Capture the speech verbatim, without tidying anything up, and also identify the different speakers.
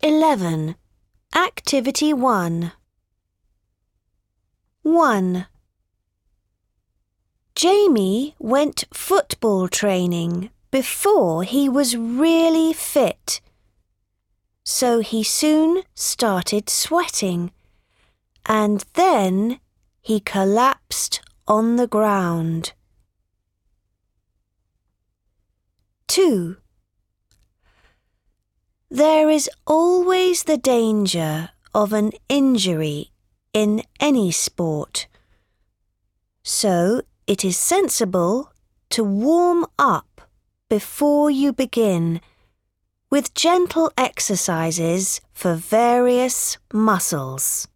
Speaker 1: eleven. Activity one. one. Jamie went football training before he was really fit. So he soon started sweating, and then he collapsed on the ground. two. There is always the danger of an injury in any sport, so it is sensible to warm up before you begin with gentle exercises for various muscles.